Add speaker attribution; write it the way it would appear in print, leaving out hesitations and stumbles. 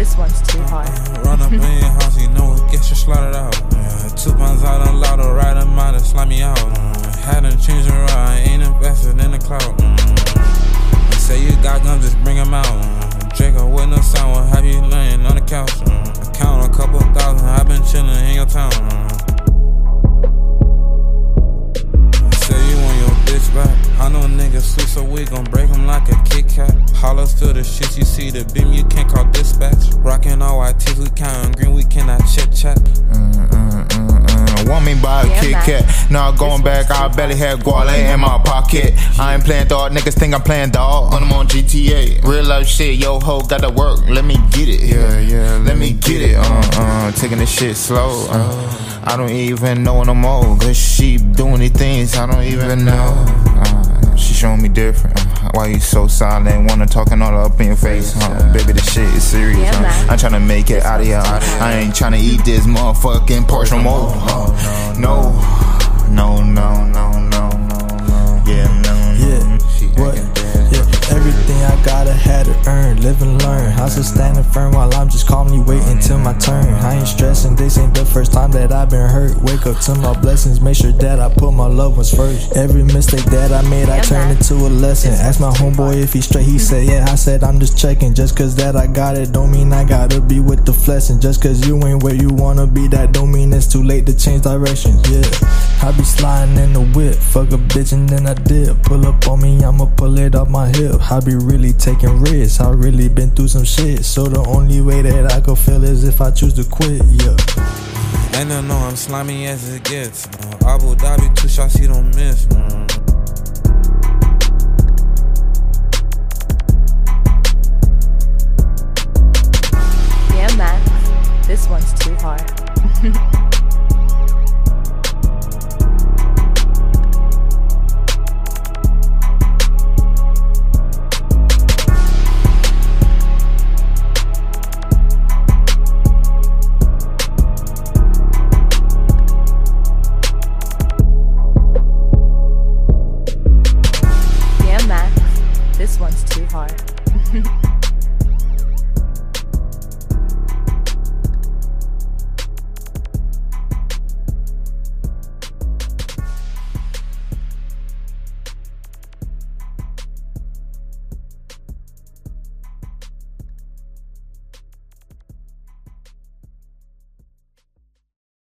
Speaker 1: This one's too hard.
Speaker 2: Run up in your house, you know it gets you slaughtered out. 2 pounds out on lotto, right amount and slime me out. Hadn't changed around, I ain't invested in the cloud. They say you got guns, just bring them out. Draco with no sound, will have you laying on the couch. Count a couple thousand, I've been chillin' in your town. Say you want your bitch back. I know niggas sweet, so we gon' break them like a Kit Kat. Hollers to the shit, you see the beam, you can't call dispatch. Rockin' all white teeth, we countin' green, we cannot chit chat.
Speaker 3: Want me by a Kit Kat. Now going back, I barely had guale in my pocket. I ain't playing dog, niggas think I'm playing dog. When I'm on GTA, real life shit, yo ho, gotta work, let me get it. Yeah, let me get it. Taking this shit slow. I don't even know no more, cause she doing these things I don't even know. She showing me different. Why you so silent? Wanna talking all up in your face, Baby, this shit is serious, I'm tryna make it out of here. I ain't tryna eat this motherfucking portion more. No.
Speaker 4: Everything I gotta had to earn, live and learn. I still standing firm while I'm just calmly waiting till my turn. I ain't stressing, this ain't the first time that I've been hurt. Wake up to my blessings, make sure that I put my loved ones first. Every mistake that I made, I turned into a lesson. Asked my homeboy if he straight, he said yeah. I said I'm just checking. Just cause that I got it, don't mean I gotta be with the flesh. And just cause you ain't where you wanna be, that don't mean it's too late to change direction. Yeah, I be sliding in the whip, fuck a bitch and then I dip. Pull up on me, I'ma pull it off my hip. I be really taking risks, I really been through some shit. So the only way that I could feel is if I choose to quit, yeah.
Speaker 2: And I know I'm slimy as it gets. Abu Dhabi, 2 shots you don't miss.
Speaker 1: Yeah, Max, this one's too hard. This one's too hard.